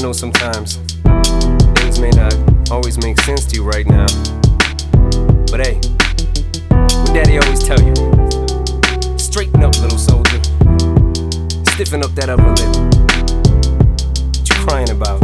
know sometimes things may not always make sense to you right now, but hey, what Daddy always tell you: straighten up, little soldier. Stiffen up that upper lip. What you crying about?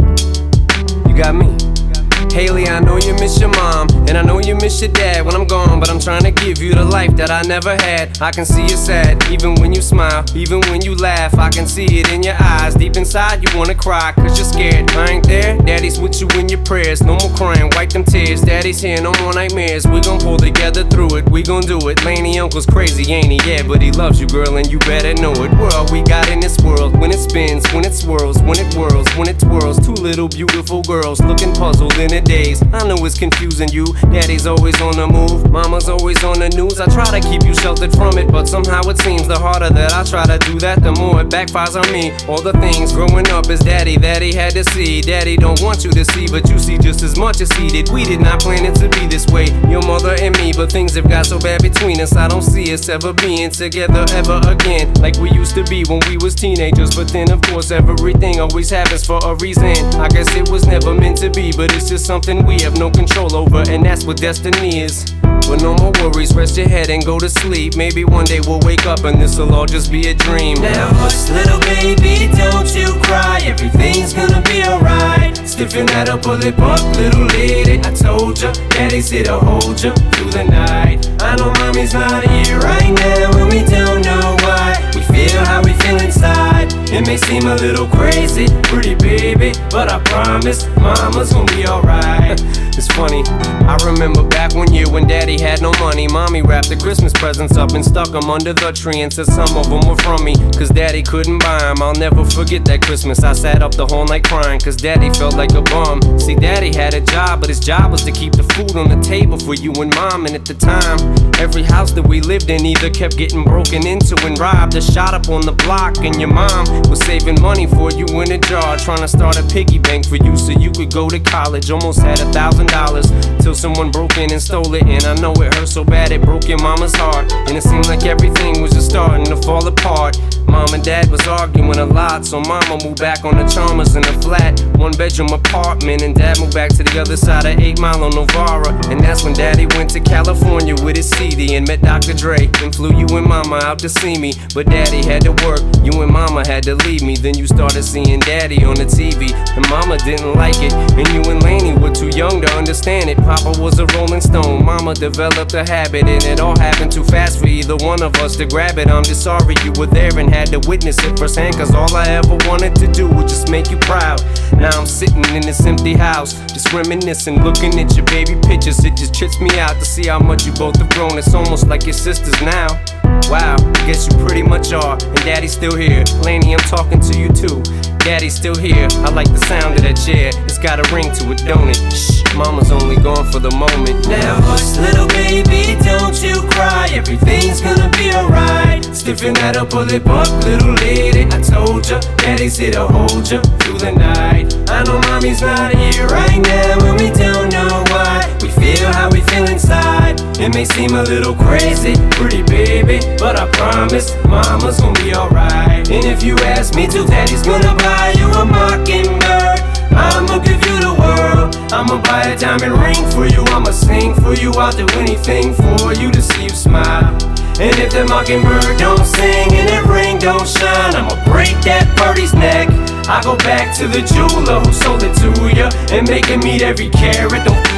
You got me. Haley, I know you miss your mom, and I know you miss your dad when I'm gone, but I'm trying to give you the life that I never had. I can see you sad, even when you smile, even when you laugh. I can see it in your eyes, deep inside you wanna cry, cause you're scared. I ain't there, Daddy's with you in your prayers. No more crying, wipe them tears. Daddy's here, no more nightmares. We gon' pull together through it, we gon' do it. Laney uncle's crazy, ain't he? Yeah, but he loves you, girl, and you better know it. We're all we got in this world, when it spins, when it swirls, when it whirls, when it twirls. Two little beautiful girls looking puzzled in a daze. I know it's confusing you. Daddy's always on the move, mama's always on the news. I try to keep you sheltered from it, but somehow it seems the harder that I try to do that, the more it backfires on me. All the things growing up as daddy that he had to see, Daddy don't want you to see, but you see just as much as he did. We did not plan it to be this way, your mother and me, but things have got so bad between us. I don't see us ever being together ever again, like we used to be when we was teenagers. But then of course everything always happens for a reason. I guess it was never meant to be, but it's just something we have no control over, and that's what destiny is. But no more worries, rest your head and go to sleep. Maybe one day we'll wake up and this'll all just be a dream. Now hush, little baby, don't you cry. Everything's gonna be alright. Stiffen that upper lip up, little lady. I told ya, Daddy's here to hold ya through the night. I know mommy's not here right now, and we don't know why. We feel how we feel inside. It may seem a little crazy, pretty baby, but I promise mama's gonna be alright. It's funny, I remember back one year when Daddy had no money. Mommy wrapped the Christmas presents up and stuck them under the tree and said some of them were from me, cause Daddy couldn't buy them. I'll never forget that Christmas. I sat up the whole night crying, cause Daddy felt like a bum. See, Daddy had a job, but his job was to keep the food on the table for you and Mom. And at the time, every house that we lived in either kept getting broken into and robbed or shot up on the block. And your mom was saving money for you in a jar, trying to start a piggy bank for you so you could go to college. Almost had $1,000 till someone broke in and stole it. And I know it hurt so bad it broke your mama's heart, and it seemed like everything was just starting to fall apart. Mom and Dad was arguing a lot, so Mama moved back on the Chalmers in a flat, one-bedroom apartment, and Dad moved back to the other side of 8 Mile on Novara. And that's when Daddy went to California with his CD and met Dr. Dre, and flew you and Mama out to see me. But Daddy had to work, you and Mama had to leave me. Then you started seeing Daddy on the TV, and Mama didn't like it, and you and Laney were too young to understand it. Papa was a Rolling Stone, Mama developed a habit, and it all happened too fast for either one of us to grab it. I'm just sorry you were there and had to witness it firsthand, cause all I ever wanted to do was just make you proud. Now I'm sitting in this empty house, just reminiscing, looking at your baby pictures. It just trips me out to see how much you both have grown. It's almost like your sisters now. Wow, I guess you pretty much are, and Daddy's still here. Laney, I'm talking to you too. Daddy's still here, I like the sound of that chair. It's got a ring to it, don't it? Shh, Mama's only gone for the moment. Now hush, little baby, don't you cry. Everything's gonna be alright. Stiffen that upper lip up, little lady. I told ya, Daddy's here to hold ya through the night. I know mommy's not here right now, and we don't know why. We feel how we feel inside. It may seem a little crazy, pretty baby, but I promise mama's gonna be alright. And if you ask me to, Daddy's gonna buy you a mockingbird. I'ma give you the world. I'ma buy a diamond ring for you. I'ma sing for you. I'll do anything for you to see you smile. And if that mockingbird don't sing and that ring don't shine, I'ma break that birdie's neck. I go back to the jeweler who sold it to ya and make him meet every carat. Don't